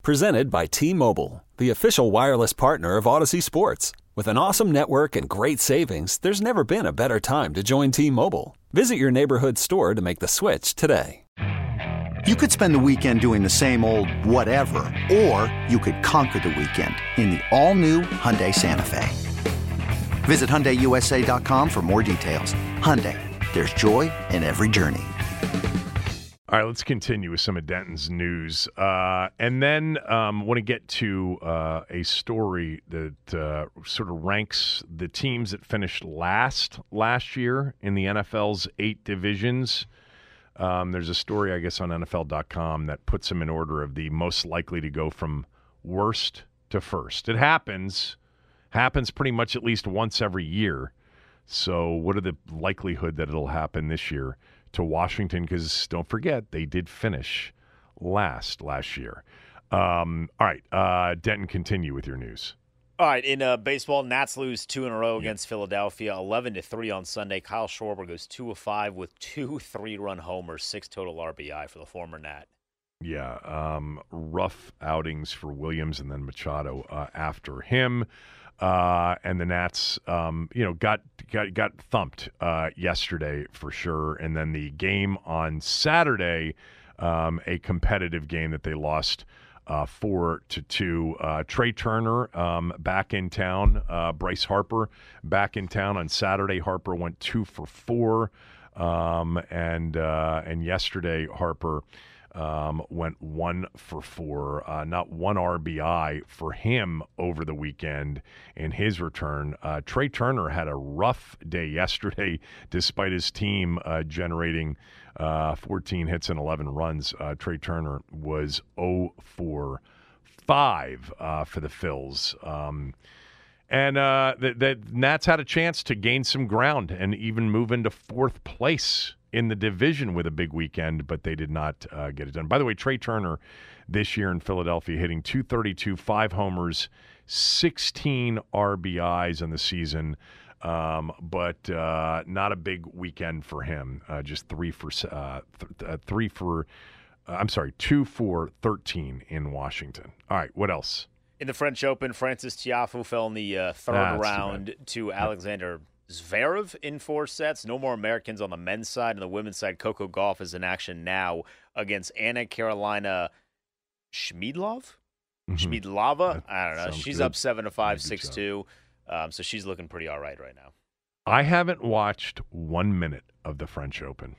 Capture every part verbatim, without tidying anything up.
Presented by T-Mobile, the official wireless partner of Odyssey Sports. With an awesome network and great savings, there's never been a better time to join T-Mobile. Visit your neighborhood store to make the switch today. You could spend the weekend doing the same old whatever, or you could conquer the weekend in the all-new Hyundai Santa Fe. Visit Hyundai U S A dot com for more details. Hyundai, there's joy in every journey. All right, let's continue with some of Denton's news. Uh, and then um, want to get to uh, a story that uh, sort of ranks the teams that finished last last year in the N F L's eight divisions. Um, there's a story, I guess, on N F L dot com that puts them in order of the most likely to go from worst to first. It happens, happens pretty much at least once every year. So what are the likelihood that it'll happen this year to Washington? Because don't forget, they did finish last last year. Um, all right, uh, Denton, continue with your news. All right, in uh, baseball, Nats lose two in a row against Philadelphia, eleven to three on Sunday. Kyle Schwarber goes two of five with two three-run homers, six total R B I for the former Nat. Yeah, um, rough outings for Williams and then Machado uh, after him. Uh, and the Nats, um, you know, got got got thumped uh, yesterday for sure. And then the game on Saturday, um, a competitive game that they lost uh, four to two. Uh, Trey Turner um, back in town. Uh, Bryce Harper back in town on Saturday. Harper went two for four, um, and uh, and yesterday Harper. Um, went one for four, uh, not one R B I for him over the weekend in his return. Uh, Trey Turner had a rough day yesterday, despite his team uh, generating uh, fourteen hits and eleven runs. Uh, Trey Turner was oh for five uh, for the Phils. Um, and uh, the, the Nats had a chance to gain some ground and even move into fourth place in the division with a big weekend, but they did not uh, get it done. By the way, Trey Turner this year in Philadelphia hitting two thirty-two, five homers, sixteen R B Is in the season, um, but uh, not a big weekend for him. Uh, just three for uh, th- uh, three for. Uh, I'm sorry, two for thirteen in Washington. All right, what else? In the French Open, Francis Tiafoe fell in the uh, third That's round to Alexander Zverev in four sets. No more Americans on the men's side. On the women's side, Coco Gauff is in action now against Anna Carolina Schmiedlov? Mm-hmm. Schmiedlova? I don't know. She's good. Up seven to five, six two. Um, so she's looking pretty all right right now. I haven't watched one minute of the French Open.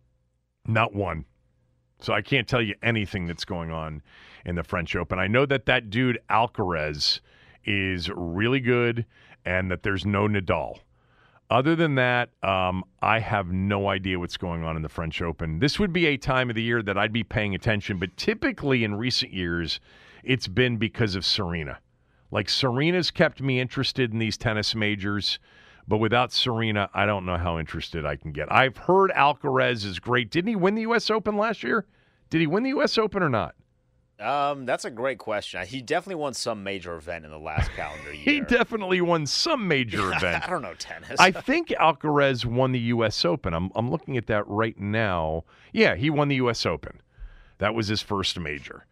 Not one. So I can't tell you anything that's going on in the French Open. I know that that dude Alcaraz is really good and that there's no Nadal. Other than that, um, I have no idea what's going on in the French Open. This would be a time of the year that I'd be paying attention, but typically in recent years, it's been because of Serena. Like, Serena's kept me interested in these tennis majors, but without Serena, I don't know how interested I can get. I've heard Alcaraz is great. Didn't he win the U S Open last year? Did he win the U S Open or not? Um, that's a great question. He definitely won some major event in the last calendar year. He definitely won some major event. I don't know tennis. I think Alcaraz won the U S Open. I'm I'm looking at that right now. Yeah, he won the U S Open. That was his first major.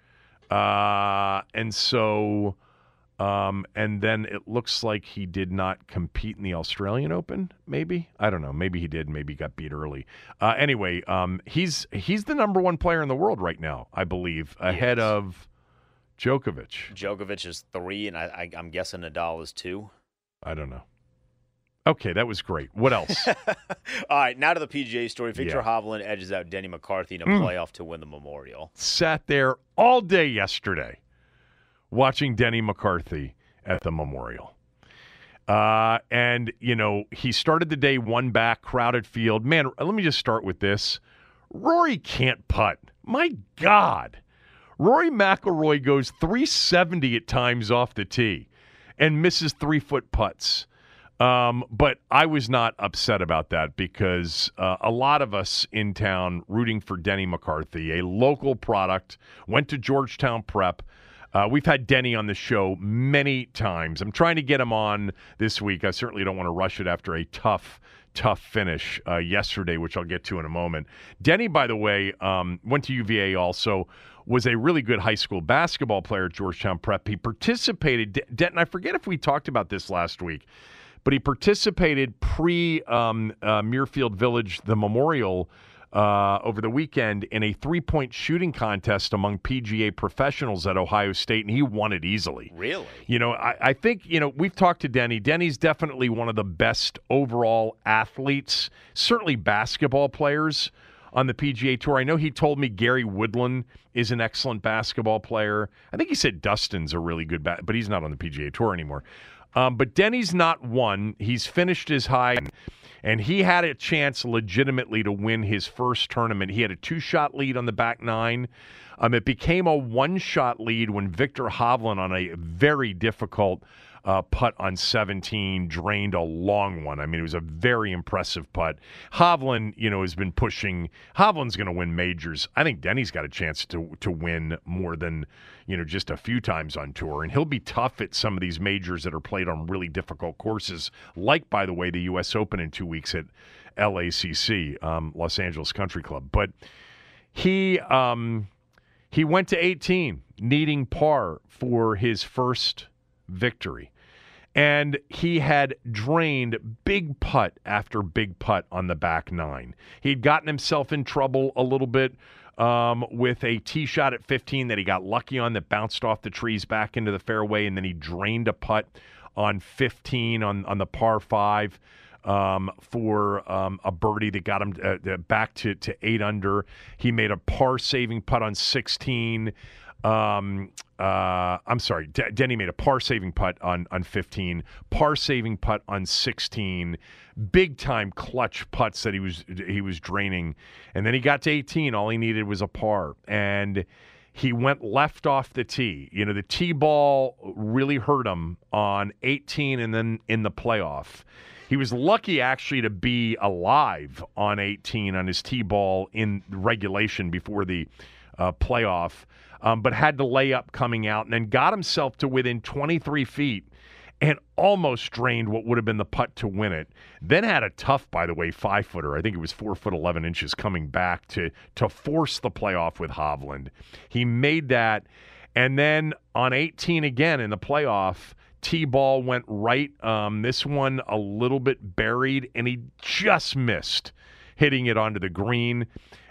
Uh, and so, um, and then it looks like he did not compete in the Australian Open. Maybe, I don't know. Maybe he did. Maybe he got beat early. Uh, anyway, um, he's he's the number one player in the world right now, I believe, ahead yes. of Djokovic. Djokovic is three, and I, I, I'm guessing Nadal is two. I don't know. Okay, that was great. What else? All right, now to the P G A story. Victor Yeah. Hovland edges out Denny McCarthy in a Mm. playoff to win the Memorial. Sat there all day yesterday watching Denny McCarthy at the Memorial. Uh, and, you know, he started the day one back, crowded field. Man, let me just start with this. Rory can't putt. My God. Rory McIlroy goes three seventy at times off the tee and misses three-foot putts. Um, but I was not upset about that because uh, a lot of us in town rooting for Denny McCarthy, a local product, went to Georgetown Prep. Uh, we've had Denny on the show many times. I'm trying to get him on this week. I certainly don't want to rush it after a tough, tough finish uh, yesterday, which I'll get to in a moment. Denny, by the way, um, went to U V A also. was a really good high school basketball player at Georgetown Prep. He participated, D- Denton, I forget if we talked about this last week, but he participated pre um, uh, Muirfield Village, the Memorial, uh, over the weekend in a three-point shooting contest among P G A professionals at Ohio State, and he won it easily. Really? You know, I, I think, you know, we've talked to Denny. Denny's definitely one of the best overall athletes, certainly basketball players on the P G A Tour. I know he told me Gary Woodland is an excellent basketball player. I think he said Dustin's a really good, ba- but he's not on the P G A Tour anymore. Um, but Denny's not one. He's finished his high, and he had a chance legitimately to win his first tournament. He had a two-shot lead on the back nine. Um, it became a one-shot lead when Victor Hovland, on a very difficult uh, putt on seventeen, drained a long one. I mean, it was a very impressive putt. Hovland, you know, has been pushing. Hovland's going to win majors. I think Denny's got a chance to to win more than, you know, just a few times on tour. And he'll be tough at some of these majors that are played on really difficult courses, like, by the way, the U S Open in two weeks at L A C C, um, Los Angeles Country Club. But he um, he went to eighteen, needing par for his first victory. And he had drained big putt after big putt on the back nine. He'd gotten himself in trouble a little bit um, with a tee shot at fifteen that he got lucky on that bounced off the trees back into the fairway, and then he drained a putt on fifteen on, on the par five um, for um, a birdie that got him uh, back to, to eight under. He made a par-saving putt on sixteen. Um, uh, I'm sorry, D- Denny made a par-saving putt on, on fifteen, par-saving putt on sixteen, big-time clutch putts that he was he was draining, and then he got to eighteen. All he needed was a par, and he went left off the tee. You know, the tee ball really hurt him on eighteen, and then in the playoff. He was lucky, actually, to be alive on eighteen on his tee ball in regulation before the uh, playoff. Um, but had to lay up coming out, and then got himself to within twenty-three feet and almost drained what would have been the putt to win it. Then had a tough, by the way, five-footer. I think it was four foot eleven inches coming back to, to force the playoff with Hovland. He made that, and then on eighteen again in the playoff, tee-ball went right. Um, this one a little bit buried, and he just missed hitting it onto the green.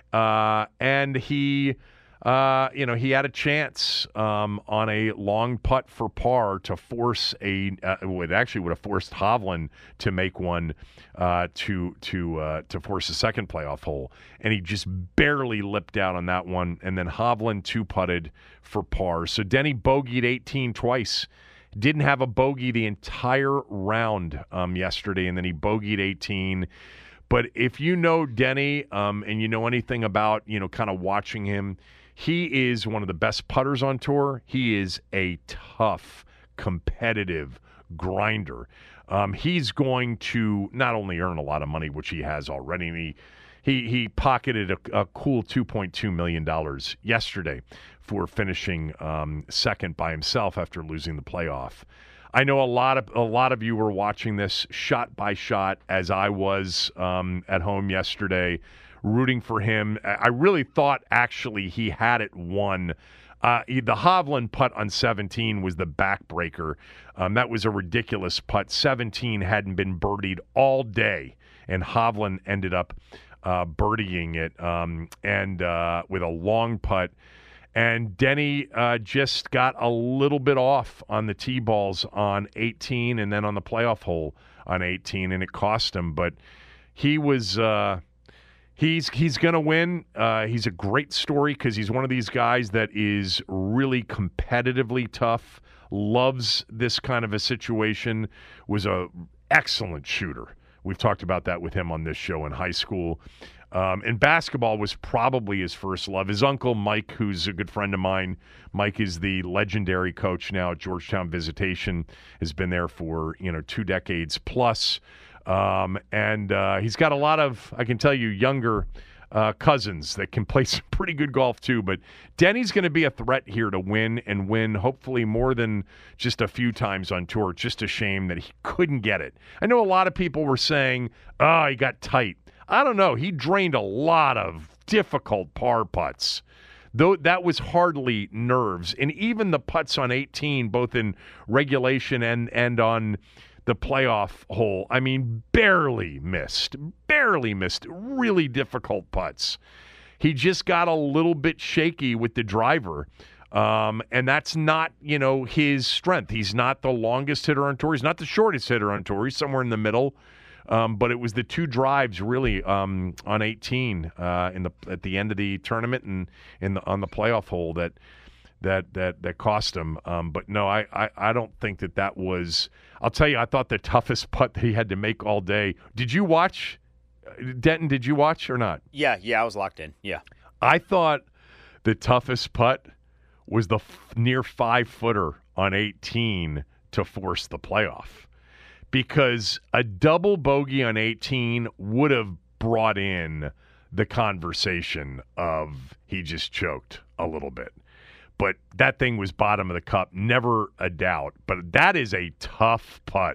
Uh, and he... Uh, you know, he had a chance um, on a long putt for par to force a. Uh, it actually would have forced Hovland to make one uh, to to uh, to force a second playoff hole, and he just barely lipped out on that one. And then Hovland two putted for par. So Denny bogeyed eighteen twice. Didn't have a bogey the entire round um, yesterday, and then he bogeyed eighteen. But if you know Denny um, and you know anything about, you know, kind of watching him, he is one of the best putters on tour. He is a tough, competitive grinder. Um, he's going to not only earn a lot of money, which he has already, and he he, he pocketed a, a cool two point two million dollars yesterday for finishing um, second by himself after losing the playoff. I know a lot of a lot of you were watching this shot by shot as I was um, at home yesterday, rooting for him. I really thought actually he had it won. Uh, the Hovland putt on seventeen was the backbreaker. Um, that was a ridiculous putt. seventeen hadn't been birdied all day, and Hovland ended up uh, birdieing it um, and uh, with a long putt. And Denny uh, just got a little bit off on the tee balls on eighteen and then on the playoff hole on eighteen, and it cost him. But he was uh, he's he's going to win. Uh, he's a great story because he's one of these guys that is really competitively tough, loves this kind of a situation, was a excellent shooter. We've talked about that with him on this show in high school. Um, and basketball was probably his first love. His uncle, Mike, who's a good friend of mine, Mike is the legendary coach now at Georgetown Visitation, has been there for, you know, two decades plus. Um, and uh, he's got a lot of, I can tell you, younger uh, cousins that can play some pretty good golf too. But Denny's going to be a threat here to win and win hopefully more than just a few times on tour. Just a shame that he couldn't get it. I know a lot of people were saying, oh, he got tight. I don't know. He drained a lot of difficult par putts though that was hardly nerves. And even the putts on eighteen, both in regulation and, and on the playoff hole, I mean, barely missed. Barely missed. Really difficult putts. He just got a little bit shaky with the driver. Um, and that's not, you know, his strength. He's not the longest hitter on tour. He's not the shortest hitter on tour. He's somewhere in the middle. Um, but it was the two drives really um, on eighteen uh, in the at the end of the tournament and in the on the playoff hole that that that that cost him. Um, but no, I, I I don't think that that was. I'll tell you, I thought the toughest putt that he had to make all day. Did you watch, Denton? Did you watch or not? Yeah, yeah, I was locked in. Yeah, I thought the toughest putt was the f- near five footer on eighteen to force the playoff. Because a double bogey on eighteen would have brought in the conversation of he just choked a little bit. But that thing was bottom of the cup, never a doubt. But that is a tough putt.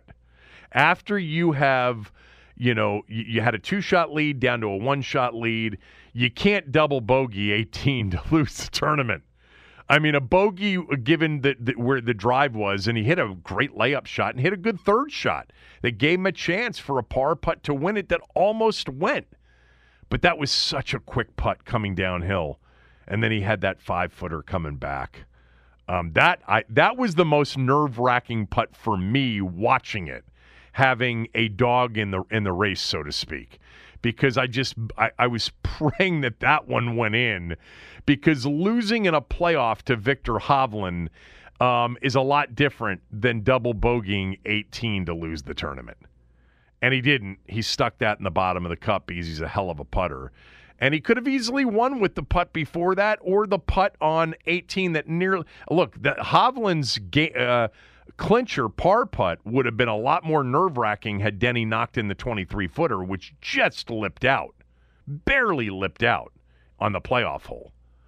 After you have, you know, you, you had a two-shot lead down to a one-shot lead, you can't double bogey eighteen to lose the tournament. I mean, a bogey given the, the, where the drive was, and he hit a great layup shot and hit a good third shot that gave him a chance for a par putt to win it that almost went. But that was such a quick putt coming downhill, and then he had that five-footer coming back. Um, that I that was the most nerve-wracking putt for me watching it, having a dog in the in the race, so to speak. Because I just I, I was praying that that one went in, because losing in a playoff to Victor Hovland um, is a lot different than double bogeying eighteen to lose the tournament. And he didn't. He stuck that in the bottom of the cup because he's a hell of a putter. And he could have easily won with the putt before that or the putt on eighteen that nearly – look, the Hovland's ga- uh, clincher par putt would have been a lot more nerve-wracking had Denny knocked in the twenty-three footer, which just lipped out, barely lipped out on the playoff hole.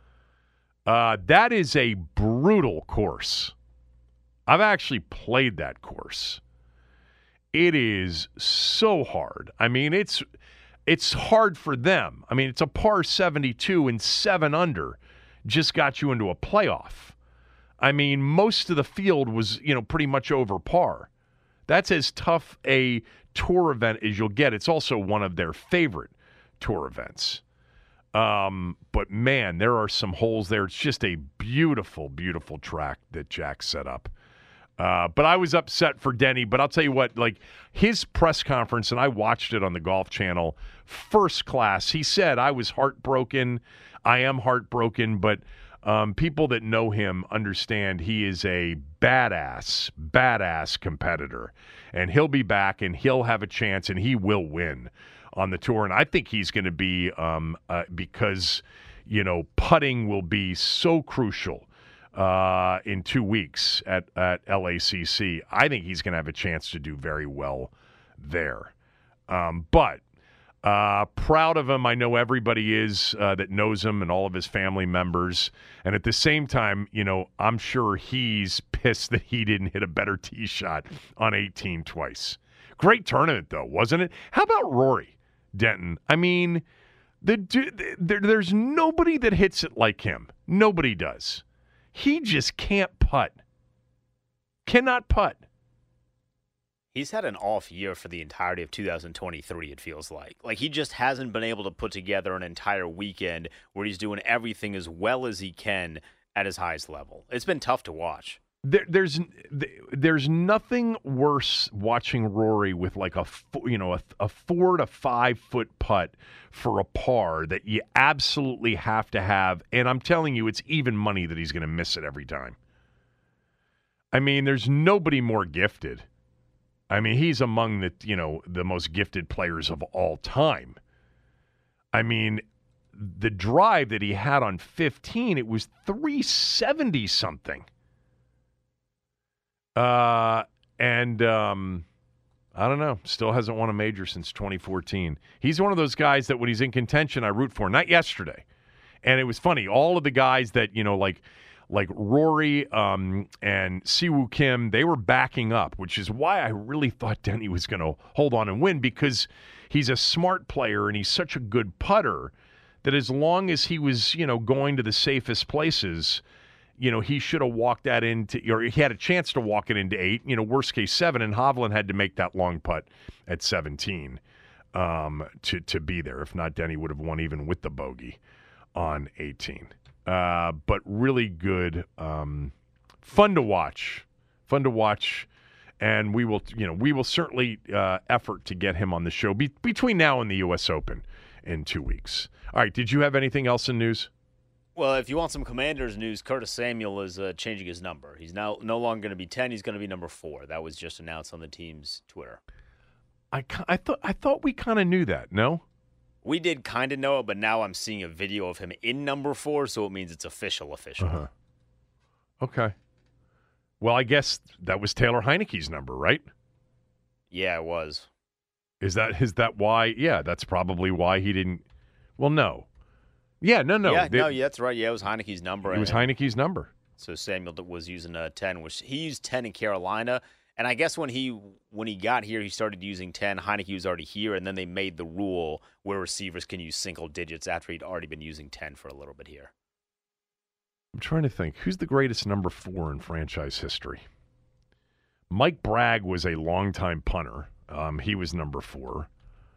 Uh, that is a brutal course. I've actually played that course. It is so hard. I mean, it's it's hard for them. I mean, it's a par seventy-two and seven under just got you into a playoff. I mean, most of the field was, you know, pretty much over par. That's as tough a tour event as you'll get. It's also one of their favorite tour events. Um, but, man, there are some holes there. It's just a beautiful, beautiful track that Jack set up. Uh, but I was upset for Denny. But I'll tell you what, like, his press conference, and I watched it on the Golf Channel, first class. He said, I was heartbroken. I am heartbroken, but um, people that know him understand he is a badass, badass competitor. And he'll be back, and he'll have a chance, and he will win on the tour. And I think he's going to be, um, uh, because, you know, putting will be so crucial uh, in two weeks at, at L A C C. I think he's going to have a chance to do very well there. Um, but uh, proud of him. I know everybody is uh, that knows him and all of his family members. And at the same time, you know, I'm sure he's pissed that he didn't hit a better tee shot on eighteen twice. Great tournament, though, wasn't it? How about Rory Denton? I mean, the, the, there, there's nobody that hits it like him. Nobody does. He just can't putt. Cannot putt. He's had an off year for the entirety of two thousand twenty-three, it feels like. Like, he just hasn't been able to put together an entire weekend where he's doing everything as well as he can at his highest level. It's been tough to watch. There, there's there's nothing worse watching Rory with like a you know a, a four to five foot putt for a par that you absolutely have to have, and I'm telling you, it's even money that he's going to miss it every time. I mean, there's nobody more gifted. I mean, he's among the you know the most gifted players of all time. I mean, the drive that he had on fifteen, it was three seventy something. Uh, and um, I don't know, still hasn't won a major since twenty fourteen. He's one of those guys that when he's in contention, I root for. Not yesterday. And it was funny. All of the guys that, you know, like like Rory um, and Siwoo Kim, they were backing up, which is why I really thought Denny was going to hold on and win, because he's a smart player and he's such a good putter that as long as he was, you know, going to the safest places, you know, he should have walked that into, or he had a chance to walk it into eight, you know, worst case seven, and Hovland had to make that long putt at seventeen um, to, to be there. If not, Denny would have won even with the bogey on eighteen. Uh, but really good, um, fun to watch, fun to watch. And we will, you know, we will certainly uh, effort to get him on the show be- between now and the U S Open in two weeks. All right, did you have anything else in news? Well, if you want some Commanders news, Curtis Samuel is uh, changing his number. He's now no longer going to be ten. He's going to be number four. That was just announced on the team's Twitter. I, I thought I thought we kind of knew that. No, we did kind of know it, but now I'm seeing a video of him in number four, so it means it's official. Official. Uh-huh. Okay. Well, I guess that was Taylor Heineke's number, right? Yeah, it was. Is that is that why? Yeah, that's probably why he didn't. Well, no. Yeah, no, no. Yeah, they, no, yeah, that's right. Yeah, it was Heineke's number. It was Heineke's number. So Samuel was using a ten, which he used ten in Carolina. And I guess when he when he got here, he started using ten. Heineke was already here, and then they made the rule where receivers can use single digits after he'd already been using ten for a little bit here. I'm trying to think. Who's the greatest number four in franchise history? Mike Bragg was a longtime punter. Um, he was number four.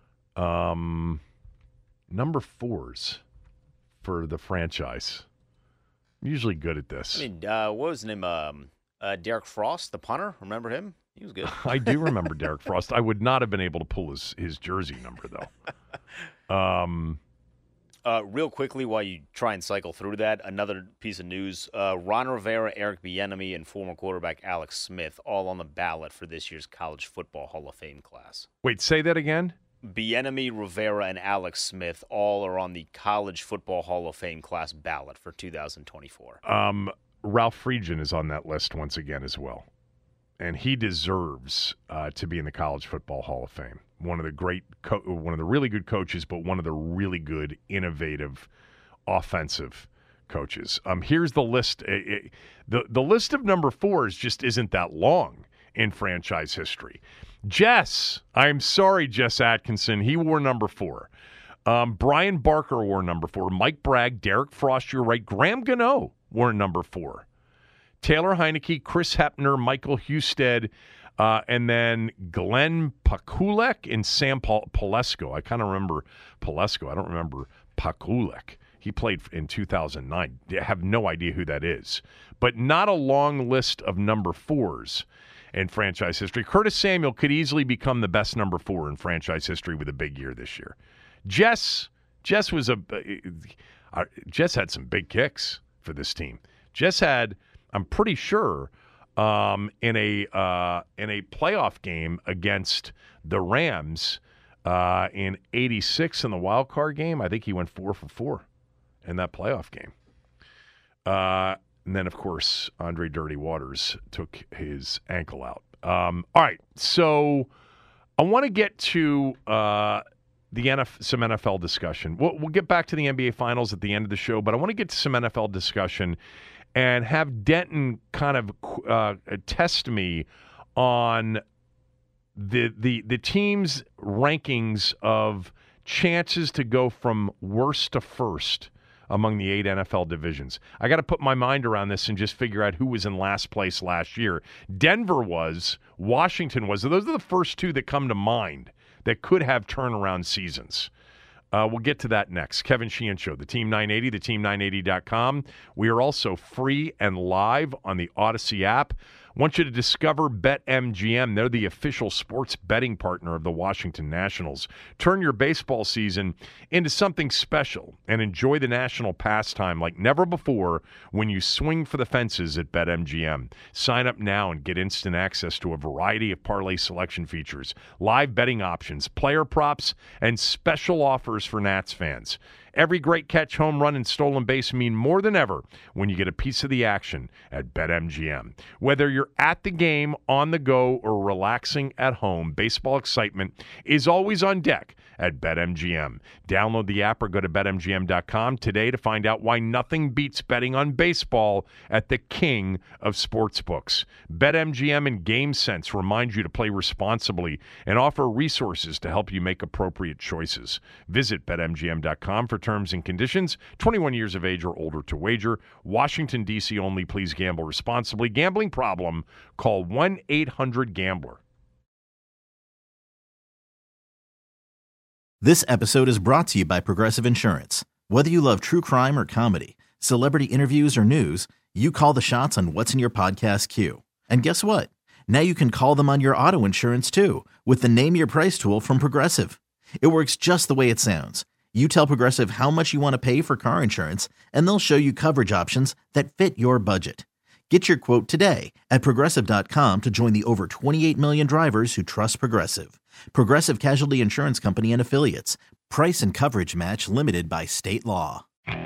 Um, number fours for the franchise. I'm usually good at this. I mean, uh, what was his name? Um, uh, Derek Frost, the punter. Remember him? He was good. I do remember Derek Frost. I would not have been able to pull his, his jersey number, though. Um, uh, real quickly, while you try and cycle through that, another piece of news. Uh, Ron Rivera, Eric Bieniemy, and former quarterback Alex Smith all on the ballot for this year's College Football Hall of Fame class. Wait, say that again? Bieniemy, Rivera, and Alex Smith all are on the College Football Hall of Fame class ballot for two thousand twenty-four. Um, Ralph Friedgen is on that list once again as well. And he deserves uh, to be in the College Football Hall of Fame. One of the great, co- one of the really good coaches, but one of the really good, innovative, offensive coaches. Um, here's the list. It, it, the the list of number fours just isn't that long in franchise history. Jess, I'm sorry, Jess Atkinson. He wore number four. Um, Brian Barker wore number four. Mike Bragg, Derek Frost, you're right. Graham Gano wore number four. Taylor Heineke, Chris Hepner, Michael Husted, uh, and then Glenn Pakulek and Sam Pal- Palesko. I kind of remember Palesko. I don't remember Pakulek. He played in two thousand nine. I have no idea who that is. But not a long list of number fours in franchise history. Curtis Samuel could easily become the best number four in franchise history with a big year this year. Jess, Jess was a uh, Jess had some big kicks for this team. Jess had, I'm pretty sure, um, in a uh, in a playoff game against the Rams uh, in eighty-six in the wild card game. I think he went four for four in that playoff game. Uh, and then, of course, Andre Dirty Waters took his ankle out. Um, all right, so I want to get to uh, the N F L, some N F L discussion. We'll, we'll get back to the N B A Finals at the end of the show, but I want to get to some N F L discussion and have Denton kind of uh, test me on the the the team's rankings of chances to go from worst to first among the eight N F L divisions. I got to put my mind around this and just figure out who was in last place last year. Denver was, Washington was. Those are the first two that come to mind that could have turnaround seasons. Uh, we'll get to that next. Kevin Sheehan Show, the Team nine eighty, the team nine eighty dot com. We are also free and live on the Odyssey app. I want you to discover BetMGM. They're the official sports betting partner of the Washington Nationals. Turn your baseball season into something special and enjoy the national pastime like never before when you swing for the fences at BetMGM. Sign up now and get instant access to a variety of parlay selection features, live betting options, player props, and special offers for Nats fans. Every great catch, home run, and stolen base mean more than ever when you get a piece of the action at BetMGM. Whether you're at the game, on the go, or relaxing at home, baseball excitement is always on deck at BetMGM. Download the app or go to Bet M G M dot com today to find out why nothing beats betting on baseball at the king of sportsbooks. BetMGM and GameSense remind you to play responsibly and offer resources to help you make appropriate choices. Visit Bet M G M dot com for for terms and conditions. twenty-one years of age or older to wager. Washington, D C only. Please gamble responsibly. Gambling problem? Call one eight hundred gambler. This episode is brought to you by Progressive Insurance. Whether you love true crime or comedy, celebrity interviews or news, you call the shots on what's in your podcast queue. And guess what? Now you can call them on your auto insurance too with the Name Your Price tool from Progressive. It works just the way it sounds. You tell Progressive how much you want to pay for car insurance, and they'll show you coverage options that fit your budget. Get your quote today at Progressive dot com to join the over twenty-eight million drivers who trust Progressive. Progressive Casualty Insurance Company and Affiliates. Price and coverage match limited by state law.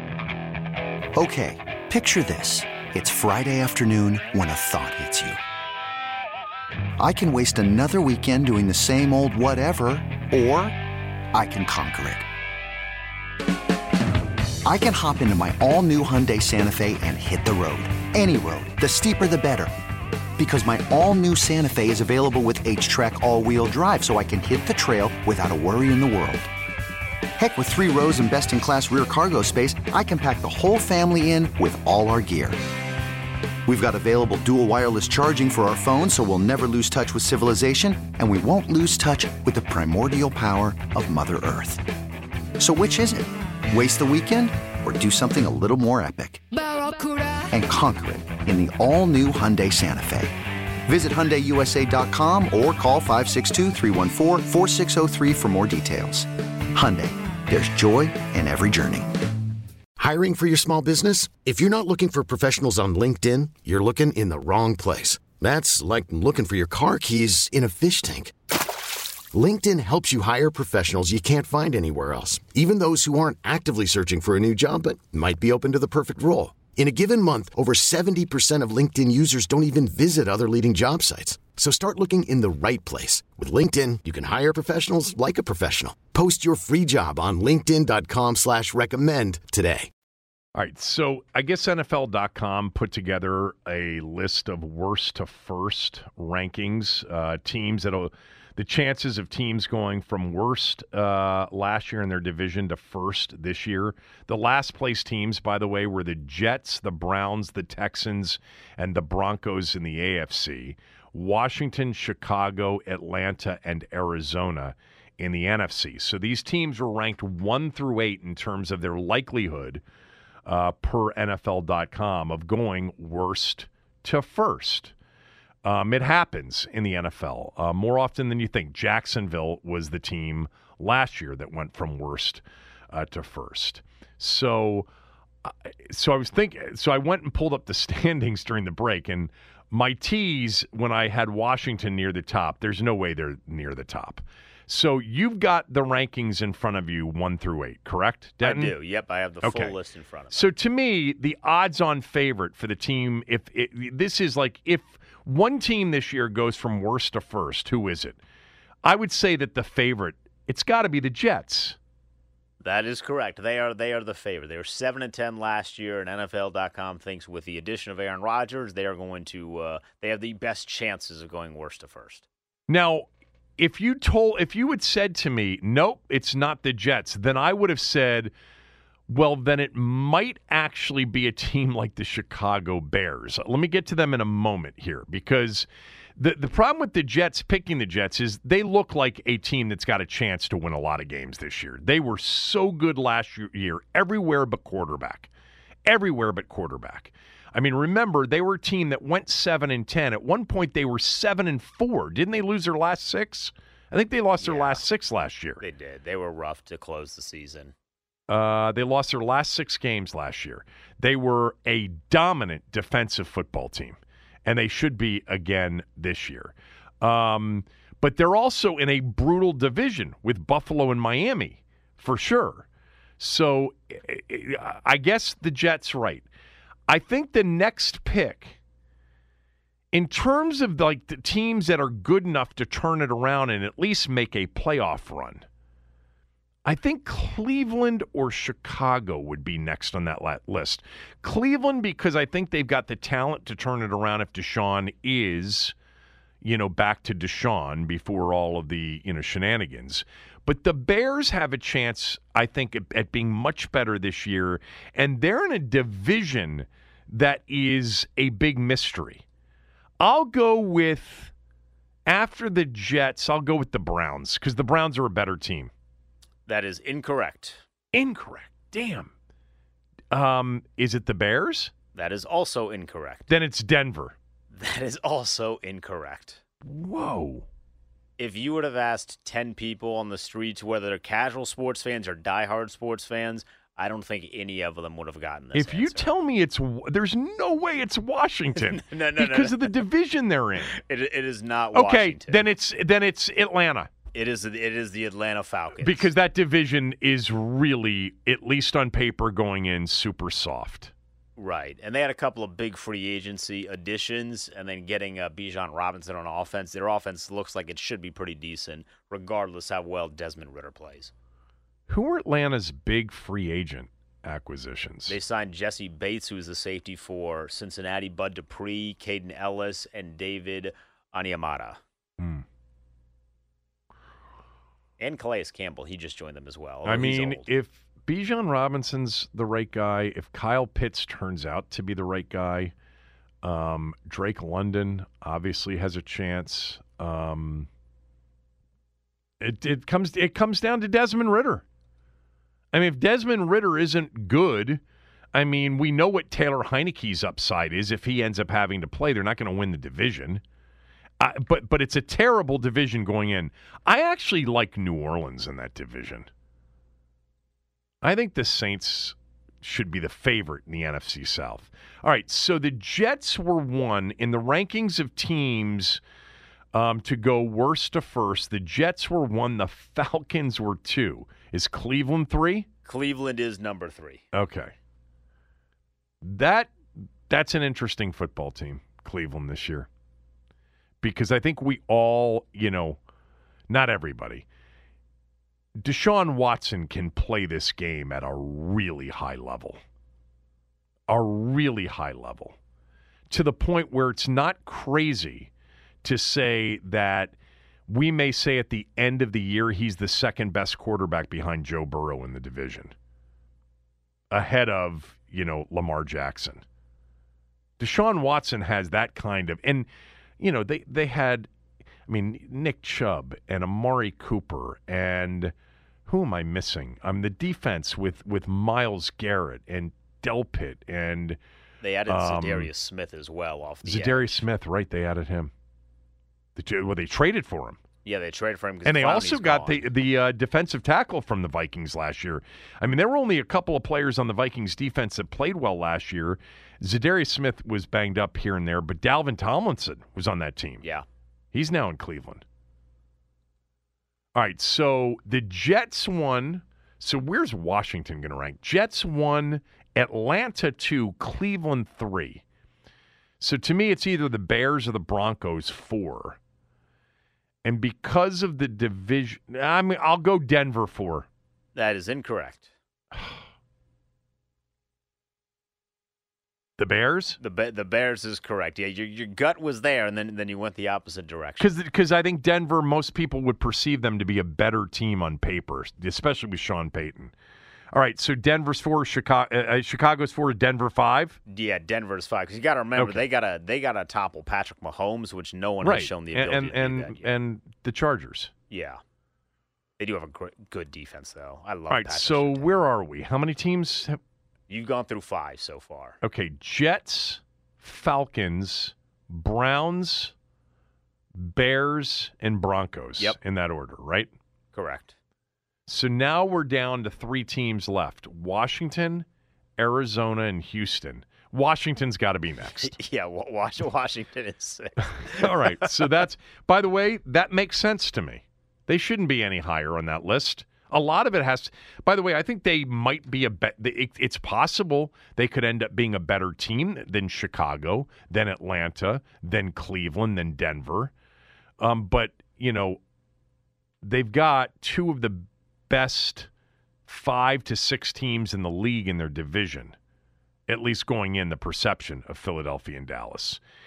Okay, picture this. It's Friday afternoon when a thought hits you. I can waste another weekend doing the same old whatever, or I can conquer it. I can hop into my all-new Hyundai Santa Fe and hit the road. Any road. The steeper, the better. Because my all-new Santa Fe is available with H-Track all-wheel drive, so I can hit the trail without a worry in the world. Heck, with three rows and best-in-class rear cargo space, I can pack the whole family in with all our gear. We've got available dual wireless charging for our phones, so we'll never lose touch with civilization, and we won't lose touch with the primordial power of Mother Earth. So which is it? Waste the weekend or do something a little more epic? And conquer it in the all-new Hyundai Santa Fe. Visit Hyundai U S A dot com or call five six two, three one four, four six zero three for more details. Hyundai, there's joy in every journey. Hiring for your small business? If you're not looking for professionals on LinkedIn, you're looking in the wrong place. That's like looking for your car keys in a fish tank. LinkedIn helps you hire professionals you can't find anywhere else, even those who aren't actively searching for a new job but might be open to the perfect role. In a given month, over seventy percent of LinkedIn users don't even visit other leading job sites. So start looking in the right place. With LinkedIn, you can hire professionals like a professional. Post your free job on linkedin dot com slash recommend today. All right, so I guess N F L dot com put together a list of worst to first rankings, uh, teams that'll the chances of teams going from worst uh, last year in their division to first this year. The last place teams, by the way, were the Jets, the Browns, the Texans, and the Broncos in the A F C. Washington, Chicago, Atlanta, and Arizona in the N F C. So these teams were ranked one through eight in terms of their likelihood uh, per N F L dot com of going worst to first. Um, it happens in the N F L uh, more often than you think. Jacksonville was the team last year that went from worst uh, to first. So, uh, so I was thinking. So I went and pulled up the standings during the break, and my teas when I had Washington near the top. There's no way they're near the top. So you've got the rankings in front of you, one through eight, correct, Denton? I do. Yep, I have the okay. full list in front of me. So to me, the odds-on favorite for the team, if it, this is like if one team this year goes from worst to first, who is it? I would say that the favorite, it's got to be the Jets. That is correct. They are they are the favorite. They were seven and ten last year, and N F L dot com thinks with the addition of Aaron Rodgers, they are going to uh, they have the best chances of going worst to first. Now, if you told if you had said to me, nope, it's not the Jets, then I would have said, well, then it might actually be a team like the Chicago Bears. Let me get to them in a moment here, because the the problem with the Jets, picking the Jets, is they look like a team that's got a chance to win a lot of games this year. They were so good last year, everywhere but quarterback. Everywhere but quarterback. I mean, remember, they were a team that went seven and ten. At one point, they were seven and four. Didn't they lose their last six? I think they lost their Yeah, last six last year. They did. They were rough to close the season. Uh, they lost their last six games last year. They were a dominant defensive football team, and they should be again this year. Um, but they're also in a brutal division with Buffalo and Miami, for sure. So I guess the Jets right. I think the next pick, in terms of like the teams that are good enough to turn it around and at least make a playoff run, I think Cleveland or Chicago would be next on that list. Cleveland, because I think they've got the talent to turn it around if Deshaun is, you know, back to Deshaun before all of the, you know, shenanigans. But the Bears have a chance, I think, at, at being much better this year, and they're in a division that is a big mystery. I'll go with, after the Jets, I'll go with the Browns, because the Browns are a better team. That is incorrect. Incorrect. Damn. Um, is it the Bears? That is also incorrect. Then it's Denver. That is also incorrect. Whoa. If you would have asked ten people on the streets whether they're casual sports fans or diehard sports fans, I don't think any of them would have gotten this If answer. you tell me it's, there's no way it's Washington no, no, because no, of the division they're in. It, it is not Okay, Washington. then it's then it's Atlanta. It is it is the Atlanta Falcons. Because that division is really, at least on paper, going in super soft. Right. And they had a couple of big free agency additions, and then getting uh, Bijan Robinson on offense. Their offense looks like it should be pretty decent, regardless how well Desmond Ridder plays. Who are Atlanta's big free agent acquisitions? They signed Jesse Bates, who is the safety for Cincinnati, Bud Dupree, Caden Ellis, and David Onyemata. Hmm. And Calais Campbell. He just joined them as well. I he's mean, old. if Bijan Robinson's the right guy, if Kyle Pitts turns out to be the right guy, um, Drake London obviously has a chance. Um, it it comes it comes down to Desmond Ridder. I mean, if Desmond Ridder isn't good, I mean, we know what Taylor Heineke's upside is. If he ends up having to play, they're not going to win the division. Uh, but but it's a terrible division going in. I actually like New Orleans in that division. I think the Saints should be the favorite in the N F C South. All right, so the Jets were one in the rankings of teams um, to go worst to first. The Jets were one. The Falcons were two. Is Cleveland three? Cleveland is number three. Okay. That that's an interesting football team, Cleveland, this year. Because I think we all, you know, not everybody, Deshaun Watson can play this game at a really high level. A really high level. To the point where it's not crazy to say that we may say at the end of the year he's the second best quarterback behind Joe Burrow in the division. Ahead of, you know, Lamar Jackson. Deshaun Watson has that kind of, and you know, they, they had, I mean, Nick Chubb and Amari Cooper and who am I missing? Um, the defense with, with Myles Garrett and Delpit and they added um, Zadarius Smith as well off the Zadarius edge. Smith, right? They added him. The, well, they traded for him. Yeah, they traded for him. And they Clowney's also got gone. the the uh, defensive tackle from the Vikings last year. I mean, there were only a couple of players on the Vikings defense that played well last year. Zadarius Smith was banged up here and there, but Dalvin Tomlinson was on that team. Yeah. He's now in Cleveland. All right, so the Jets won. So where's Washington going to rank? Jets won, Atlanta two, Cleveland three. So to me, it's either the Bears or the Broncos four. And because of the division, I mean, I'll go Denver four. That is incorrect. The Bears? The Be- the Bears is correct. Yeah, your your gut was there, and then then you went the opposite direction. Because because I think Denver, most people would perceive them to be a better team on paper, especially with Sean Payton. All right, so Denver's four, Chicago, uh, Chicago's four, Denver five. Yeah, Denver's five. Because you got to remember Okay. they got to they got to topple Patrick Mahomes, which no one Right, has shown the and ability and to do and, that yet. and the Chargers. Yeah, they do have a great, good defense though. I love. All right, Patrick so Surtain. where are we? How many teams? Have, You've gone through five so far. okay, Jets, Falcons, Browns, Bears, and Broncos. Yep. In that order, right? Correct. So now we're down to three teams left: Washington, Arizona, and Houston. Washington's got to be next. Yeah, Wa- Wash- Washington is six. All right, so that's, by the way, that makes sense to me. They shouldn't be any higher on that list. A lot of it has, by the way, I think they might be a bet. It, it's possible they could end up being a better team than Chicago, than Atlanta, than Cleveland, than Denver. Um, but, you know, they've got two of the best five to six teams in the league in their division, at least going in the perception of Philadelphia and Dallas.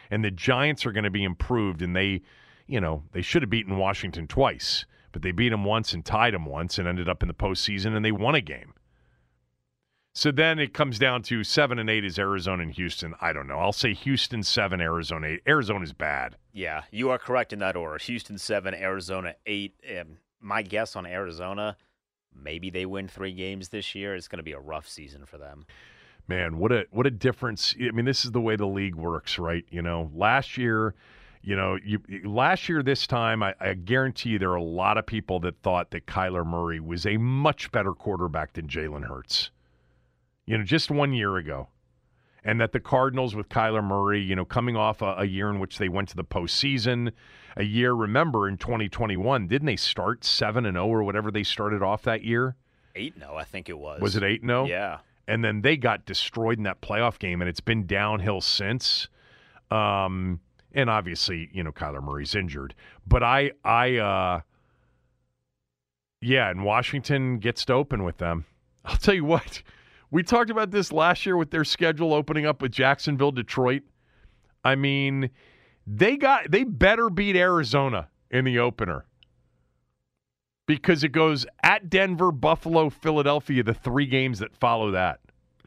And the Giants are going to be improved, and they, you know, they should have beaten Washington twice, but they beat them once and tied them once and ended up in the postseason, and they won a game. So then it comes down to seven and eight is Arizona and Houston. I don't know. I'll say Houston seven, Arizona eight. Arizona's bad. Yeah, you are correct in that order. Houston seven, Arizona eight. Um, my guess on Arizona, maybe they win three games this year. It's going to be a rough season for them. Man, what a what a difference. I mean, this is the way the league works, right? You know, last year, you know, you last year this time, I, I guarantee you there are a lot of people that thought that Kyler Murray was a much better quarterback than Jalen Hurts. You know, just one year ago. And that the Cardinals with Kyler Murray, you know, coming off a, a year in which they went to the postseason, a year, remember, in twenty twenty-one, didn't they start seven and oh or whatever they started off that year? eight and oh, I think it was. Was it eight and oh? Yeah. And then they got destroyed in that playoff game, and it's been downhill since. Um, and obviously, you know, Kyler Murray's injured. But I, I, uh, yeah, and Washington gets to open with them. I'll tell you what. We talked about this last year with their schedule opening up with Jacksonville, Detroit. I mean, they got they better beat Arizona in the opener because it goes at Denver, Buffalo, Philadelphia, the three games that follow that.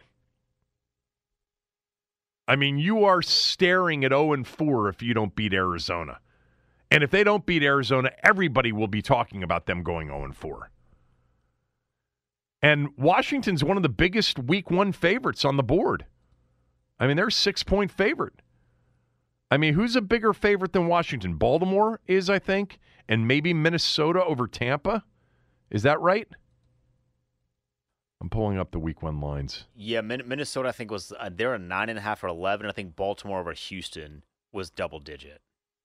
I mean, you are staring at oh and four if you don't beat Arizona. And if they don't beat Arizona, everybody will be talking about them going oh and four. And Washington's one of the biggest week one favorites on the board. I mean, they're a six-point favorite. I mean, who's a bigger favorite than Washington? Baltimore is, I think, and maybe Minnesota over Tampa. Is that right? I'm pulling up the week one lines. Yeah, Minnesota, I think, was uh, they're a nine and a half or eleven. I think Baltimore over Houston was double digit.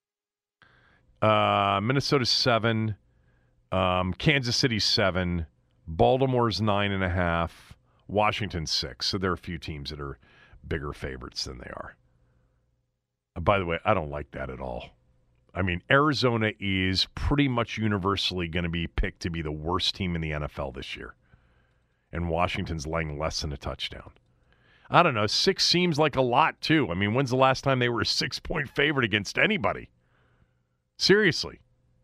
Uh, Minnesota's seven. Um, Kansas City's seven. Baltimore's nine and a half, Washington's six. So there are a few teams that are bigger favorites than they are. Uh, by the way, I don't like that at all. I mean, Arizona is pretty much universally going to be picked to be the worst team in the N F L this year. And Washington's laying less than a touchdown. I don't know. Six seems like a lot, too. I mean, when's the last time they were a six-point favorite against anybody? Seriously.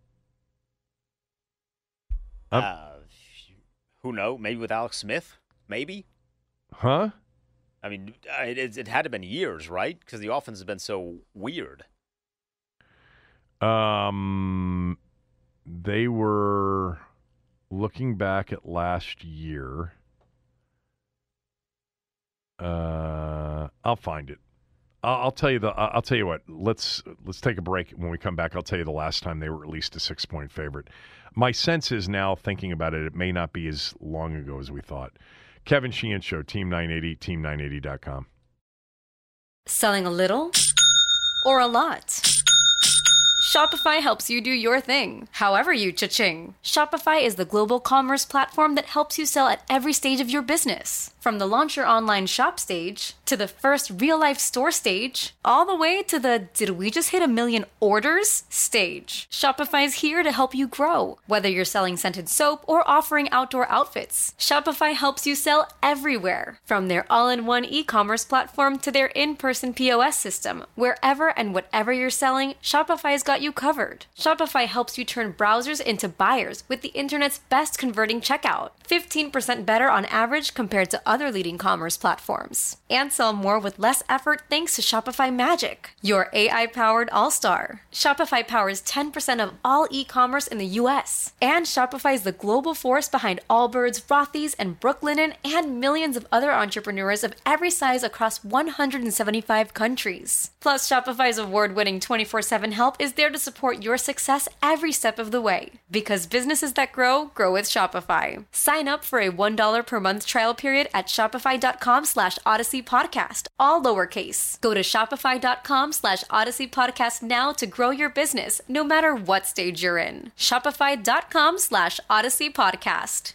Um, uh, Who knows? Maybe with Alex Smith? Maybe? Huh? I mean, it, it had to have been years, right? Because the offense has been so weird. Um, they were looking back at last year. Uh, I'll find it. I'll, I'll tell you the. I'll tell you what. Let's let's take a break. When we come back, I'll tell you the last time they were at least a six-point favorite. My sense is now, thinking about it, it may not be as long ago as we thought. Kevin Sheehan Show, Team nine eighty, team nine eighty dot com. Selling a little or a lot? Shopify helps you do your thing, however you cha-ching. Shopify is the global commerce platform that helps you sell at every stage of your business. From the launch your online shop stage, to the first real-life store stage, all the way to the did we just hit a million orders stage. Shopify's here to help you grow. Whether you're selling scented soap or offering outdoor outfits, Shopify helps you sell everywhere. From their all-in-one e-commerce platform to their in-person P O S system, wherever and whatever you're selling, Shopify's got you covered. Shopify helps you turn browsers into buyers with the internet's best converting checkout. fifteen percent better on average compared to other leading commerce platforms. And sell more with less effort thanks to Shopify Magic, your A I-powered all-star. Shopify powers ten percent of all e-commerce in the U S. And Shopify is the global force behind Allbirds, Rothy's, and Brooklinen, and millions of other entrepreneurs of every size across one hundred seventy-five countries. Plus, Shopify's award-winning twenty-four seven help is there to support your success every step of the way. Because businesses that grow, grow with Shopify. Sign up for a one dollar per month trial period at shopify.com slash Odyssey Podcast, all lowercase. Go to shopify.com slash Odyssey Podcast now to grow your business, no matter what stage you're in. Shopify.com slash Odyssey Podcast.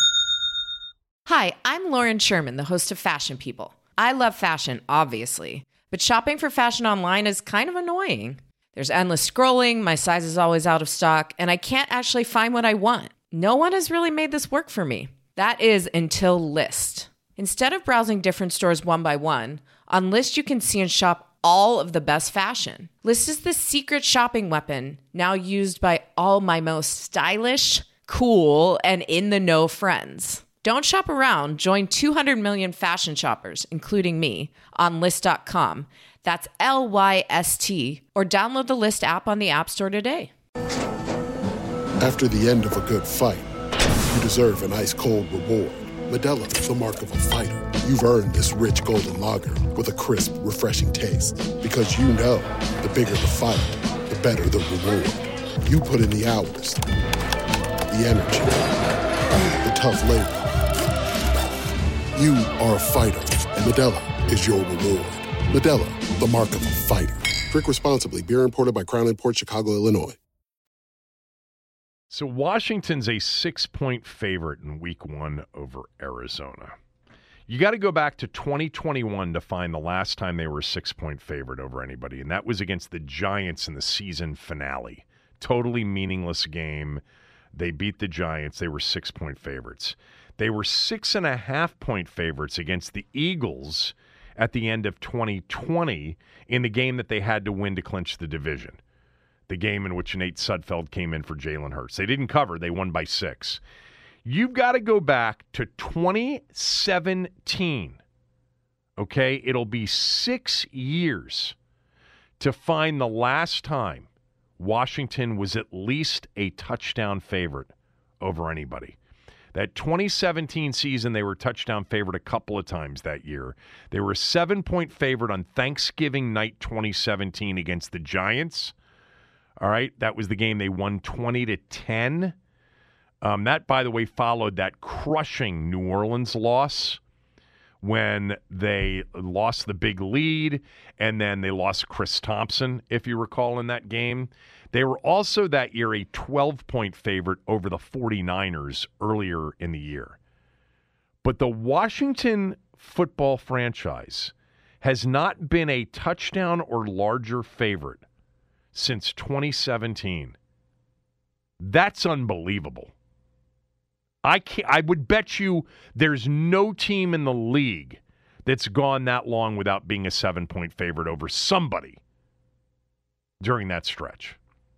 Hi, I'm Lauren Sherman, the host of Fashion People. I love fashion, obviously, but shopping for fashion online is kind of annoying. There's endless scrolling, my size is always out of stock, and I can't actually find what I want. No one has really made this work for me. That is until Lyst. Instead of browsing different stores one by one, on Lyst you can see and shop all of the best fashion. List is the secret shopping weapon now used by all my most stylish, cool, and in-the-know friends. Don't shop around. Join two hundred million fashion shoppers, including me, on List dot com. That's L Y S T. Or download the List app on the App Store today. After the end of a good fight, you deserve an ice-cold reward. Modelo is the mark of a fighter. You've earned this rich golden lager with a crisp, refreshing taste. Because you know, the bigger the fight, the better the reward. You put in the hours, the energy, the tough labor. You are a fighter, and Modelo is your reward. Modelo, the mark of a fighter. Drink responsibly. Beer imported by Crown Imports, Chicago, Illinois. So Washington's a six-point favorite in week one over Arizona. You got to go back to twenty twenty-one to find the last time they were a six-point favorite over anybody, and that was against the Giants in the season finale. Totally meaningless game. They beat the Giants. They were six-point favorites. They were six-and-a-half-point favorites against the Eagles at the end of twenty twenty in the game that they had to win to clinch the division. The game in which Nate Sudfeld came in for Jalen Hurts. They didn't cover. They won by six. You've got to go back to twenty seventeen. Okay? It'll be six years to find the last time Washington was at least a touchdown favorite over anybody. That twenty seventeen season, they were a touchdown favorite a couple of times that year. They were a seven-point favorite on Thanksgiving night twenty seventeen against the Giants. All right, that was the game they won twenty to ten. Um, that, by the way, followed that crushing New Orleans loss when they lost the big lead, and then they lost Chris Thompson, if you recall, in that game. They were also that year a twelve-point favorite over the 49ers earlier in the year. But the Washington football franchise has not been a touchdown or larger favorite since twenty seventeen. That's unbelievable. I can't, I would bet you there's no team in the league that's gone that long without being a seven-point favorite over somebody during that stretch.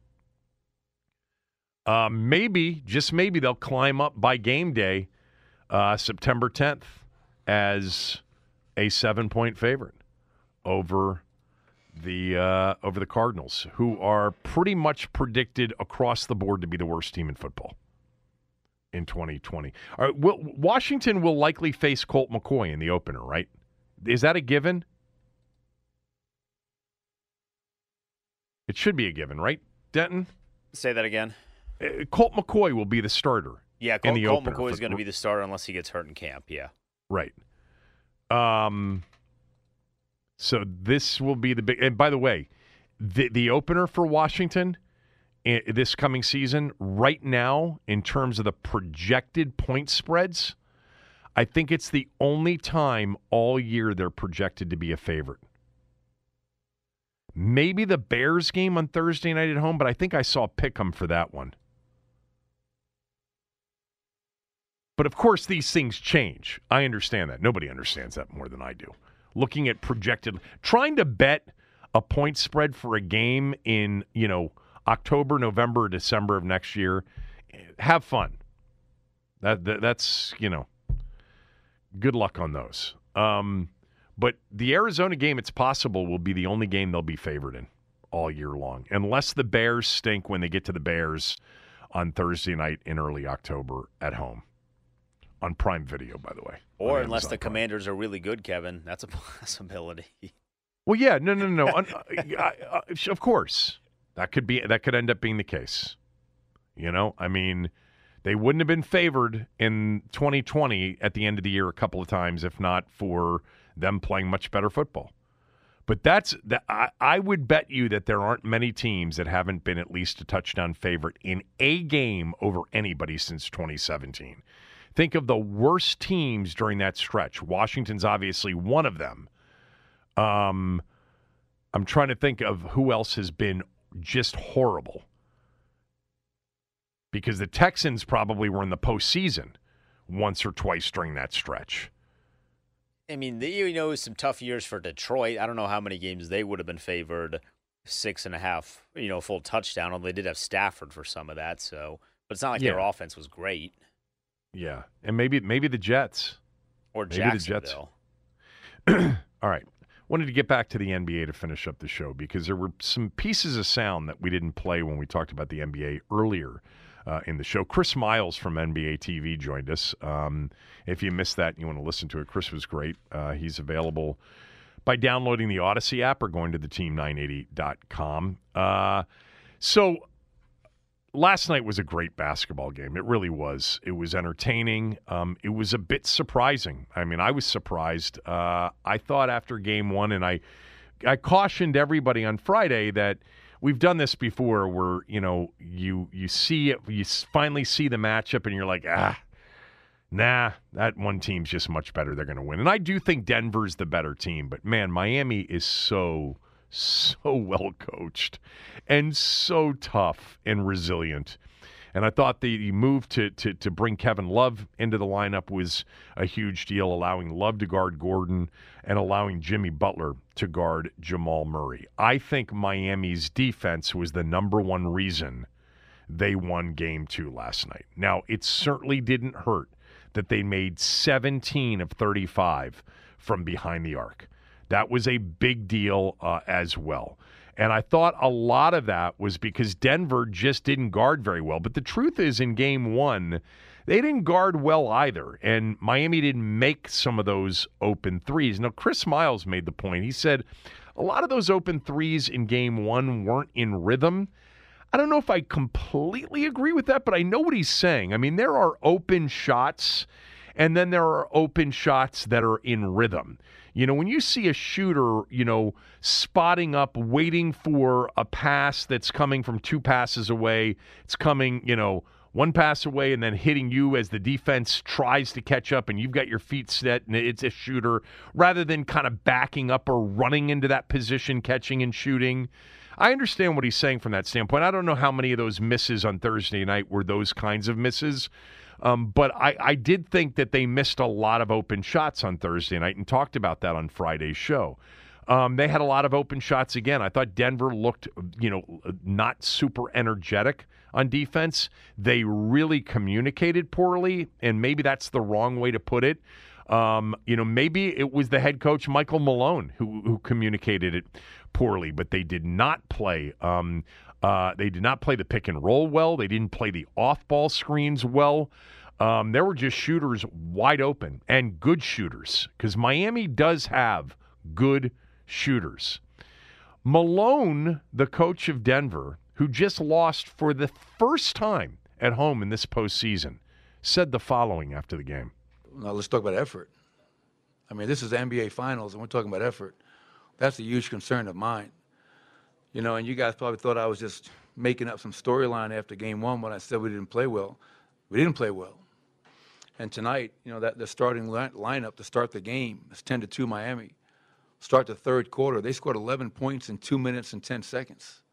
Uh, maybe, just maybe, they'll climb up by game day, uh, September tenth, as a seven-point favorite over the uh, over the Cardinals, who are pretty much predicted across the board to be the worst team in football in twenty twenty. All right, will, Washington will likely face Colt McCoy in the opener, right? Is that a given? It should be a given, right, Denton? Say that again. Uh, Colt McCoy will be the starter. Yeah, Colt, in the Colt opener McCoy is for, going to be the starter unless he gets hurt in camp, yeah. Right. Um. So this will be the big. And by the way, the the opener for Washington I- this coming season, right now, in terms of the projected point spreads, I think it's the only time all year they're projected to be a favorite. Maybe the Bears game on Thursday night at home, but I think I saw Pick'em for that one. But of course, these things change. I understand that. Nobody understands that more than I do. Looking at projected, trying to bet a point spread for a game in, you know, October, November, December of next year, have fun. That, that that's, you know, good luck on those. Um, but the Arizona game, it's possible, will be the only game they'll be favored in all year long, unless the Bears stink when they get to the Bears on Thursday night in early October at home. On Prime Video, by the way. Or unless the Prime. Commanders are really good, Kevin. That's a possibility. Well, yeah, no, no, no. Un- I, I, of course. That could be. That could end up being the case. You know, I mean, they wouldn't have been favored in twenty twenty at the end of the year a couple of times if not for them playing much better football. But that's that. I, I would bet you that there aren't many teams that haven't been at least a touchdown favorite in a game over anybody since twenty seventeen. Think of the worst teams during that stretch. Washington's obviously one of them. Um, I'm trying to think of who else has been just horrible. Because the Texans probably were in the postseason once or twice during that stretch. I mean, the, you know, some tough years for Detroit. I don't know how many games they would have been favored six and a half, you know, full touchdown. Although they did have Stafford for some of that. So, but it's not like Yeah. their offense was great. Yeah, and maybe maybe the Jets Or maybe Jacksonville. the Jets. All right. Wanted to get back to the N B A to finish up the show because there were some pieces of sound that we didn't play when we talked about the N B A earlier uh, in the show. Chris Miles from N B A T V joined us. Um, if you missed that and you want to listen to it, Chris was great. Uh, he's available by downloading the Odyssey app or going to the team nine eighty dot com. Uh, so last night was a great basketball game. It really was. It was entertaining. Um, it was a bit surprising. I mean, I was surprised. Uh, I thought after game one, and I, I cautioned everybody on Friday that we've done this before where, you know, you you see it, you finally see the matchup and you're like, ah, nah, that one team's just much better. They're going to win. And I do think Denver's the better team, but man, Miami is so so well coached and so tough and resilient. And I thought the move to, to to bring Kevin Love into the lineup was a huge deal, allowing Love to guard Gordon and allowing Jimmy Butler to guard Jamal Murray. I think Miami's defense was the number one reason they won game two last night. Now, it certainly didn't hurt that they made seventeen of thirty-five from behind the arc. That was a big deal uh, as well. And I thought a lot of that was because Denver just didn't guard very well. But the truth is, in game one, they didn't guard well either. And Miami didn't make some of those open threes. Now, Chris Miles made the point. He said a lot of those open threes in game one weren't in rhythm. I don't know if I completely agree with that, but I know what he's saying. I mean, there are open shots, and then there are open shots that are in rhythm. You know, when you see a shooter, you know, spotting up, waiting for a pass that's coming from two passes away, it's coming, you know, one pass away and then hitting you as the defense tries to catch up and you've got your feet set and it's a shooter, rather than kind of backing up or running into that position, catching and shooting. I understand what he's saying from that standpoint. I don't know how many of those misses on Thursday night were those kinds of misses. Um, but I, I did think that they missed a lot of open shots on Thursday night and talked about that on Friday's show. Um, they had a lot of open shots again. I thought Denver looked, you know, not super energetic on defense. They really communicated poorly, and maybe that's the wrong way to put it. Um, you know, maybe it was the head coach, Michael Malone, who, who communicated it poorly, but they did not play um, Uh, they did not play the pick and roll well. They didn't play the off-ball screens well. Um, there were just shooters wide open and good shooters because Miami does have good shooters. Malone, the coach of Denver, who just lost for the first time at home in this postseason, said the following after the game. Now let's talk about effort. I mean, this is the N B A Finals, and we're talking about effort. That's a huge concern of mine. You know, and you guys probably thought I was just making up some storyline after game one when I said we didn't play well. We didn't play well. And tonight, you know, that the starting li- lineup to start the game is ten to two Miami. Start the third quarter, they scored eleven points in two minutes and ten seconds.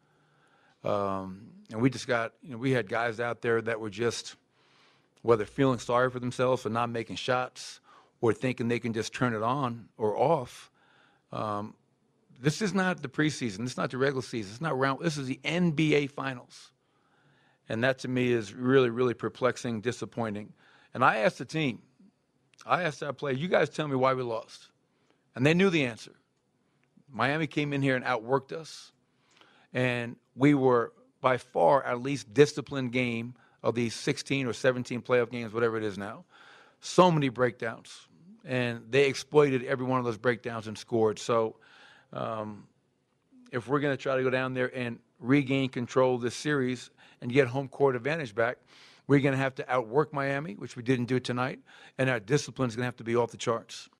Um, and we just got, you know, we had guys out there that were just, whether feeling sorry for themselves for not making shots or thinking they can just turn it on or off. Um, This is not the preseason. This is not the regular season. It's not round. This is the N B A Finals. And that, to me, is really, really perplexing, disappointing. And I asked the team, I asked our players, you guys tell me why we lost. And they knew the answer. Miami came in here and outworked us. And we were, by far, our least disciplined game of these sixteen or seventeen playoff games, whatever it is now. So many breakdowns. And they exploited every one of those breakdowns and scored. So, Um, if we're going to try to go down there and regain control of this series and get home court advantage back, we're going to have to outwork Miami, which we didn't do tonight, and our discipline is going to have to be off the charts.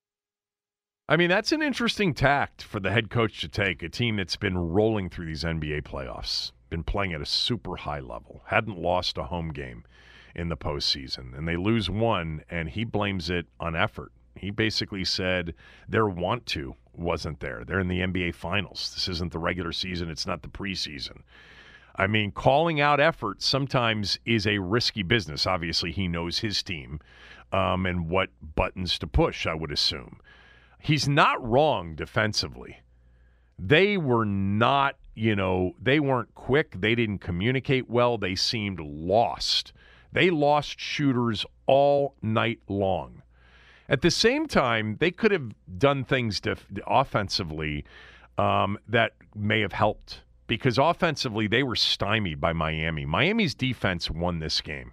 I mean, that's an interesting tact for the head coach to take, a team that's been rolling through these N B A playoffs, been playing at a super high level, hadn't lost a home game in the postseason, and they lose one, and he blames it on effort. He basically said their want to wasn't there. They're in the N B A Finals. This isn't the regular season. It's not the preseason. I mean, calling out effort sometimes is a risky business. Obviously, he knows his team um, and what buttons to push, I would assume. He's not wrong defensively. They were not, you know, they weren't quick. They didn't communicate well. They seemed lost. They lost shooters all night long. At the same time, they could have done things def- offensively um, that may have helped, because offensively they were stymied by Miami. Miami's defense won this game.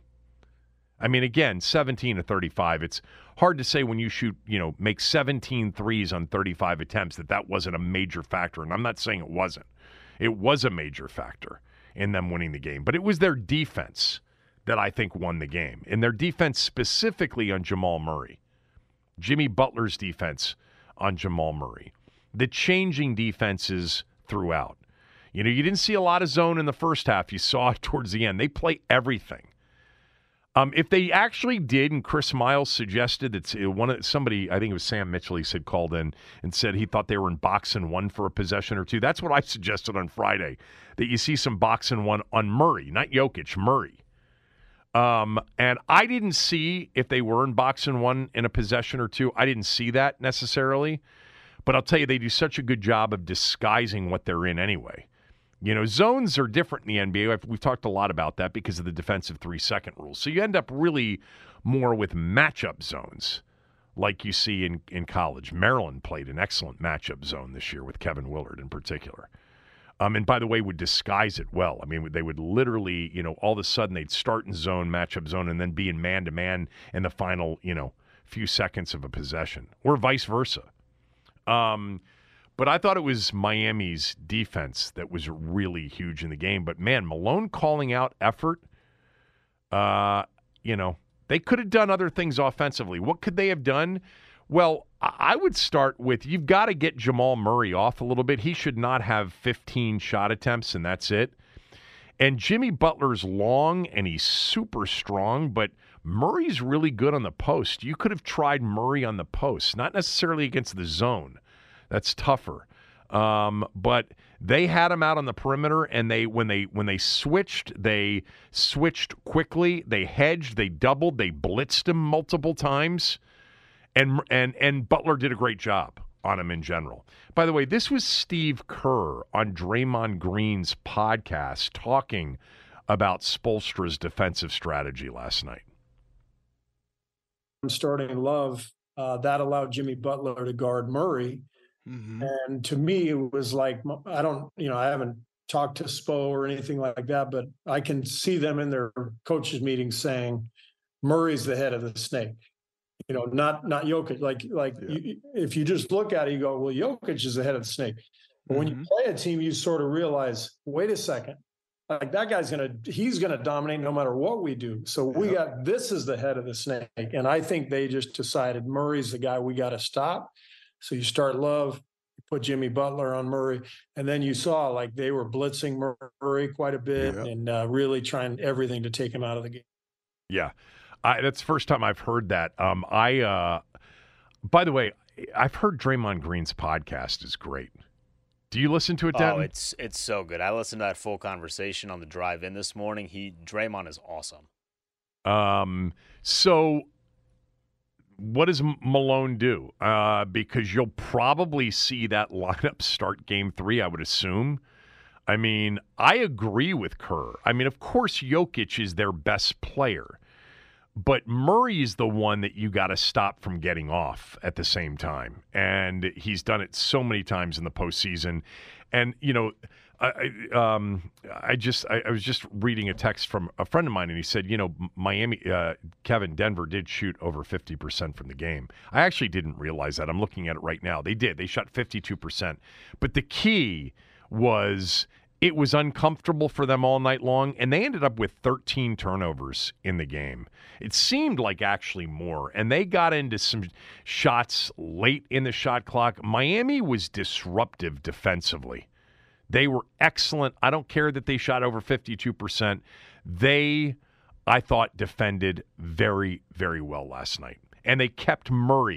I mean, again, seventeen to thirty-five. It's hard to say when you shoot, you know, make seventeen threes on thirty-five attempts that that wasn't a major factor. And I'm not saying it wasn't. It was a major factor in them winning the game. But it was their defense that I think won the game. And their defense specifically on Jamal Murray. Jimmy Butler's defense on Jamal Murray. The changing defenses throughout. You know, you didn't see a lot of zone in the first half. You saw it towards the end. They play everything. Um, if they actually did, and Chris Miles suggested that one of somebody, I think it was Sam Mitchell, he said called in and said he thought they were in box and one for a possession or two. That's what I suggested on Friday, that you see some box and one on Murray, not Jokic, Murray. Um, and I didn't see if they were in box and one in a possession or two. I didn't see that necessarily. But I'll tell you, they do such a good job of disguising what they're in anyway. You know, zones are different in the N B A. We've talked a lot about that because of the defensive three-second rule. So you end up really more with matchup zones like you see in, in college. Maryland played an excellent matchup zone this year with Kevin Willard in particular. Um, and by the way, would disguise it well. I mean, they would literally, you know, all of a sudden they'd start in zone, matchup zone, and then be in man-to-man in the final, you know, few seconds of a possession, or vice versa. Um, but I thought it was Miami's defense that was really huge in the game. But, man, Malone calling out effort, uh, you know, they could have done other things offensively. What could they have done? Well, I would start with, you've got to get Jamal Murray off a little bit. He should not have fifteen shot attempts, and that's it. And Jimmy Butler's long, and he's super strong, but Murray's really good on the post. You could have tried Murray on the post, not necessarily against the zone. That's tougher. Um, but they had him out on the perimeter, and they when they when they switched, they switched quickly. They hedged, they doubled, they blitzed him multiple times. And and and Butler did a great job on him in general. By the way, this was Steve Kerr on Draymond Green's podcast talking about Spoelstra's defensive strategy last night. Starting Love, uh, that allowed Jimmy Butler to guard Murray. Mm-hmm. And to me, it was like, I don't, you know, I haven't talked to Spo or anything like that, but I can see them in their coaches' meetings saying, Murray's the head of the snake. You know, not not Jokic. Like, like yeah. you, if you just look at it, you go, well, Jokic is the head of the snake. But mm-hmm. when you play a team, you sort of realize, wait a second, like that guy's gonna, he's gonna dominate no matter what we do. So we yeah. got this is the head of the snake, and I think they just decided Murray's the guy we got to stop. So you start Love, you put Jimmy Butler on Murray, and then you saw like they were blitzing Murray quite a bit yeah. and uh, really trying everything to take him out of the game. Yeah. I, that's the first time I've heard that. Um, I, uh, by the way, I've heard Draymond Green's podcast is great. Do you listen to it, Dan? Oh, it's it's so good. I listened to that full conversation on the drive in this morning. He Draymond is awesome. Um. So, what does Malone do? Uh, because you'll probably see that lineup start Game Three, I would assume. I mean, I agree with Kerr. I mean, of course, Jokic is their best player. But Murray's the one that you got to stop from getting off at the same time. And he's done it so many times in the postseason. And, you know, I, um, I just I, I was just reading a text from a friend of mine, and he said, you know, Miami, uh, Kevin, Denver did shoot over fifty percent from the game. I actually didn't realize that. I'm looking at it right now. They did. They shot fifty-two percent. But the key was it was uncomfortable for them all night long, and they ended up with thirteen turnovers in the game. It seemed like actually more, and they got into some shots late in the shot clock. Miami was disruptive defensively. They were excellent. I don't care that they shot over fifty-two percent. They, I thought, defended very, very well last night, and they kept Murray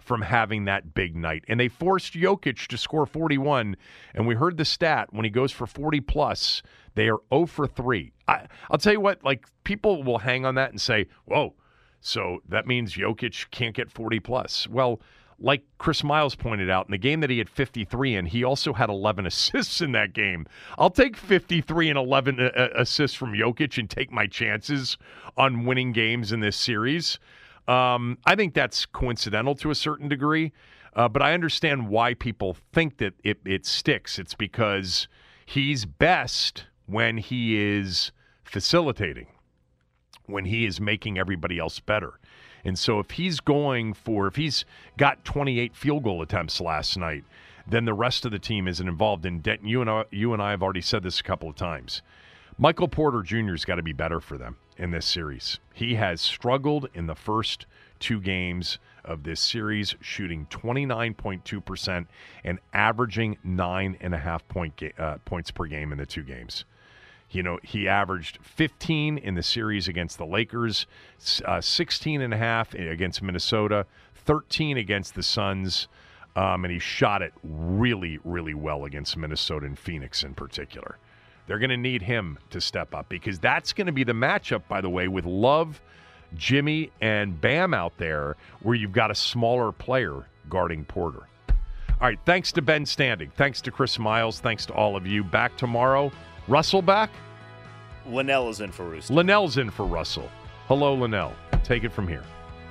from having that big night. And they forced Jokic to score forty-one, and we heard the stat, when he goes for forty plus, they are zero for three. I, I'll tell you what, like, people will hang on that and say, whoa, so that means Jokic can't get forty plus. Well, like Chris Miles pointed out, in the game that he had fifty-three in, he also had eleven assists in that game. I'll take fifty-three and eleven uh, assists from Jokic and take my chances on winning games in this series. Um, I think that's coincidental to a certain degree, uh, but I understand why people think that it, it sticks. It's because he's best when he is facilitating, when he is making everybody else better. And so if he's going for, if he's got twenty-eight field goal attempts last night, then the rest of the team isn't involved. And Denton, you and I, you and I have already said this a couple of times. Michael Porter Junior's got to be better for them in this series. He has struggled in the first two games of this series, shooting twenty-nine point two percent and averaging nine and a half point ga- uh, points per game in the two games. You know, he averaged fifteen in the series against the Lakers, uh, sixteen and a half against Minnesota, thirteen against the Suns, um, and he shot it really, really well against Minnesota and Phoenix in particular. They're going to need him to step up, because that's going to be the matchup, by the way, with Love, Jimmy, and Bam out there, where you've got a smaller player guarding Porter. All right, thanks to Ben Standing. Thanks to Chris Miles. Thanks to all of you. Back tomorrow. Russell back? Linnell is in for Rooster. Linnell's in for Russell. Hello, Linnell. Take it from here.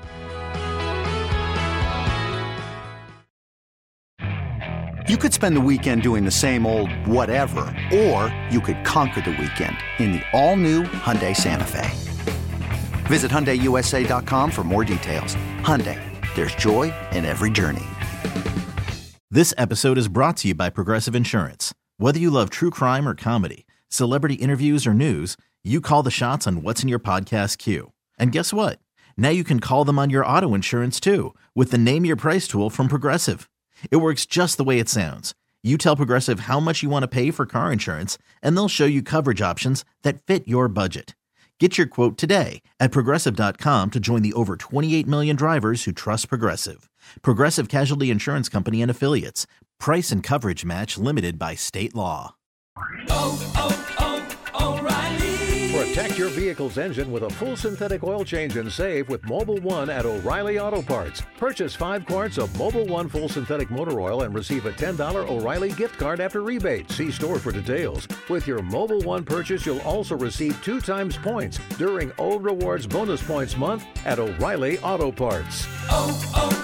You could spend the weekend doing the same old whatever, or you could conquer the weekend in the all-new Hyundai Santa Fe. Visit Hyundai U S A dot com for more details. Hyundai, there's joy in every journey. This episode is brought to you by Progressive Insurance. Whether you love true crime or comedy, celebrity interviews or news, you call the shots on what's in your podcast queue. And guess what? Now you can call them on your auto insurance too, with the Name Your Price tool from Progressive. It works just the way it sounds. You tell Progressive how much you want to pay for car insurance, and they'll show you coverage options that fit your budget. Get your quote today at Progressive dot com to join the over twenty-eight million drivers who trust Progressive. Progressive Casualty Insurance Company and Affiliates. Price and coverage match limited by state law. Oh, oh, oh, O'Reilly. Protect your vehicle's engine with a full synthetic oil change and save with Mobil one at O'Reilly Auto Parts. Purchase five quarts of Mobil one full synthetic motor oil and receive a ten dollars O'Reilly gift card after rebate. See store for details. With your Mobil one purchase, you'll also receive two times points during O Rewards Bonus Points Month at O'Reilly Auto Parts. Oh, oh,